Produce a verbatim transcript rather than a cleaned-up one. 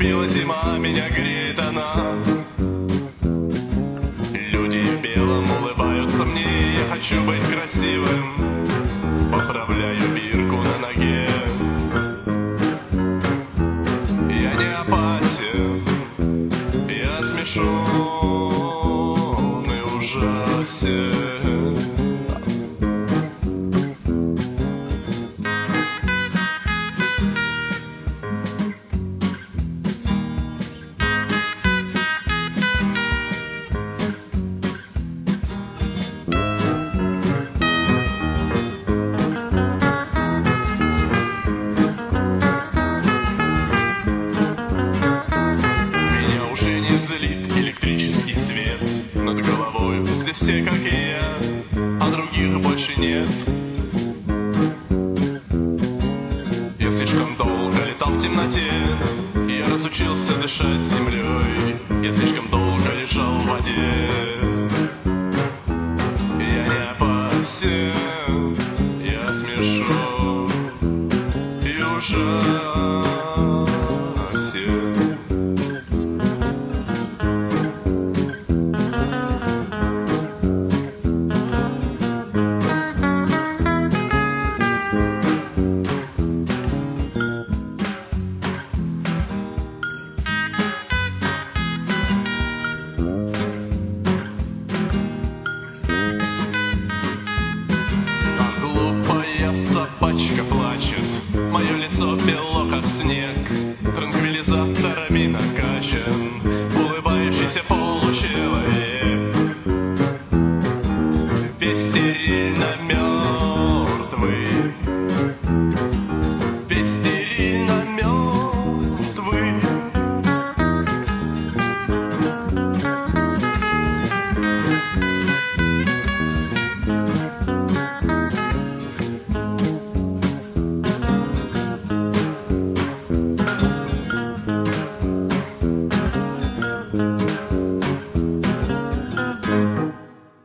наступила зима, меня греет она. Люди в белом улыбаются мне, я хочу быть красивым. Поправляю бирку на ноге. Я не опасен, я смешон и ужасен. Электрический свет над головой. Здесь все как и я, а других больше нет. Я слишком долго летал в темноте, я разучился дышать землей. Я слишком долго лежал в воде. Я не опасен, я смешон и ужасен. Собачка плачет, мое лицо бело, как снег. Транквилизаторами накачан.